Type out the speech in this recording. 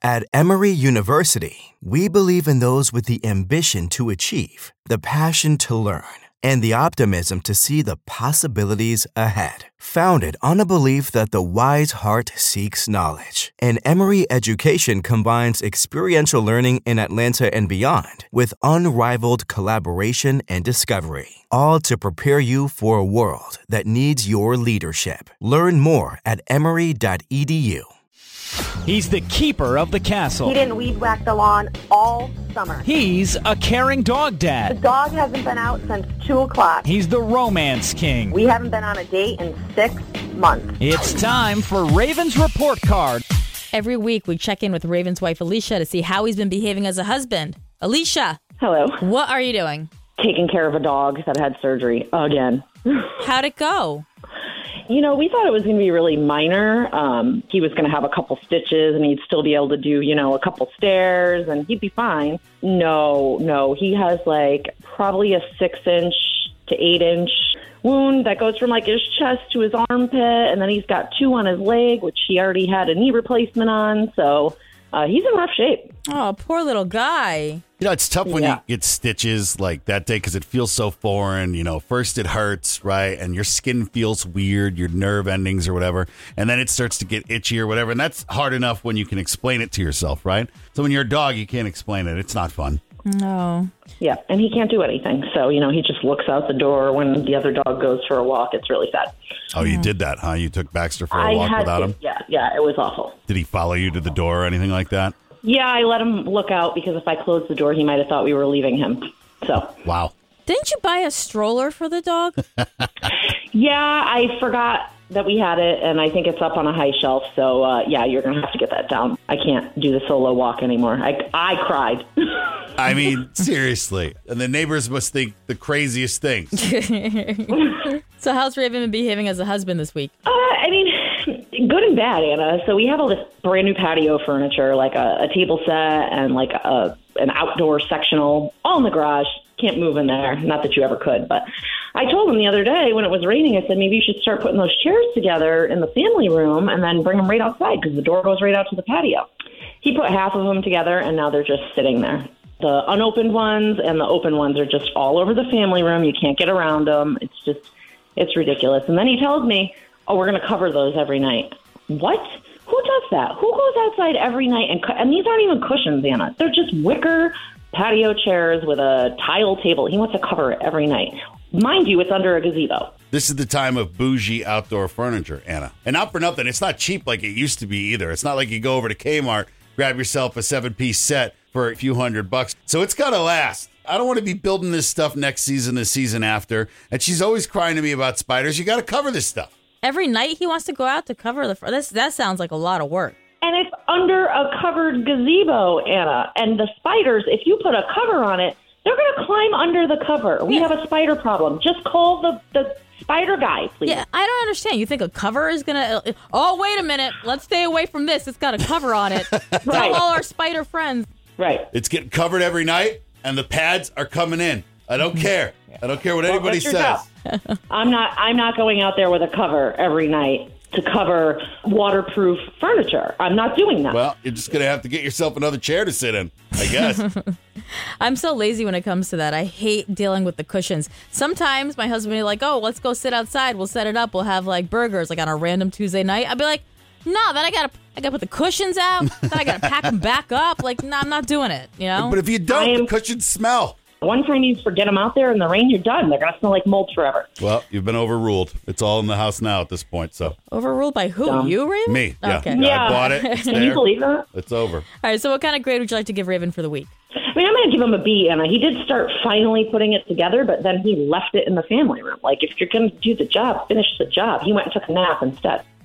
At Emory University, we believe in those with the ambition to achieve, the passion to learn, and the optimism to see the possibilities ahead. Founded on a belief that the wise heart seeks knowledge, and Emory education combines experiential learning in Atlanta and beyond with unrivaled collaboration and discovery, all to prepare you for a world that needs your leadership. Learn more at emory.edu. He's the keeper of the castle. He didn't weed whack the lawn all summer. He's a caring dog The dad. dog hasn't been out since 2 o'clock. He's the romance king. We haven't been on a date in 6 months. It's time for Raven's Report Card. Every week, we check in with Raven's wife, Alicia, to see how he's been behaving as a husband. Alicia, Hello. what are you doing? Taking care of a dog that had surgery again. How'd it go? You know, we thought it was going to be really minor. He was going to have a couple stitches and he'd still be able to do, a couple stairs and he'd be fine. No. He has probably a 6-inch to 8-inch wound that goes from his chest to his armpit. And then he's got 2 on his leg, which he already had a knee replacement on. So he's in rough shape. Oh, poor little guy. It's tough when you get stitches like that day because it feels so foreign. First it hurts, right? And your skin feels weird, your nerve endings or whatever. And then it starts to get itchy or whatever. And that's hard enough when you can explain it to yourself, right? So when you're a dog, you can't explain it. It's not fun. No. Yeah, and he can't do anything. So, he just looks out the door when the other dog goes for a walk. It's really sad. Oh, you did that, huh? You took Baxter for a walk without him? Yeah, it was awful. Did he follow you to the door or anything like that? Yeah, I let him look out because if I closed the door, he might have thought we were leaving him. So. Wow. Didn't you buy a stroller for the dog? Yeah, I forgot that we had it, and I think it's up on a high shelf. So, you're going to have to get that down. I can't do the solo walk anymore. I cried. I mean, seriously. And the neighbors must think the craziest things. So how's Raven been behaving as a husband this week? Good and bad, Anna. So we have all this brand new patio furniture, like a table set and an outdoor sectional, all in the garage. Can't move in there. Not that you ever could. But I told him the other day when it was raining, I said, maybe you should start putting those chairs together in the family room and then bring them right outside because the door goes right out to the patio. He put half of them together, and now they're just sitting there. The unopened ones and the open ones are just all over the family room. You can't get around them. It's ridiculous. And then he tells me, we're going to cover those every night. What? Who does that? Who goes outside every night? And these aren't even cushions, Anna. They're just wicker patio chairs with a tile table. He wants to cover it every night. Mind you, it's under a gazebo. This is the time of bougie outdoor furniture, Anna. And not for nothing, it's not cheap like it used to be either. It's not like you go over to Kmart, grab yourself a 7-piece set for a few $100. So it's got to last. I don't want to be building this stuff next season, the season after. And she's always crying to me about spiders. You got to cover this stuff. Every night he wants to go out to cover that sounds like a lot of work. And it's under a covered gazebo, Anna. And the spiders, if you put a cover on it, they're going to climb under the cover. We have a spider problem. Just call the spider guy, please. Yeah, I don't understand. You think a cover is going to... Oh, wait a minute. Let's stay away from this. It's got a cover on it. Tell all our spider friends. Right. It's getting covered every night, and the pads are coming in. I don't care. I don't care what anybody says. I'm not going out there with a cover every night to cover waterproof furniture. I'm not doing that. Well, you're just going to have to get yourself another chair to sit in, I guess. I'm so lazy when it comes to that. I hate dealing with the cushions. Sometimes my husband will be like, let's go sit outside. We'll set it up. We'll have burgers on a random Tuesday night. I'll be like, no, then I gotta put the cushions out. Then I gotta pack them back up. No, I'm not doing it, But if you don't, the cushions smell. One time you forget them out there in the rain, you're done. They're going to smell like mold forever. Well, you've been overruled. It's all in the house now at this point. So overruled by who? You, Raven? Me. Yeah. Okay. Yeah. I bought it. It's Can you believe that? It's over. All right. So what kind of grade would you like to give Raven for the week? I'm going to give him a B, Anna. He did start finally putting it together, but then he left it in the family room. If you're going to do the job, finish the job. He went and took a nap instead.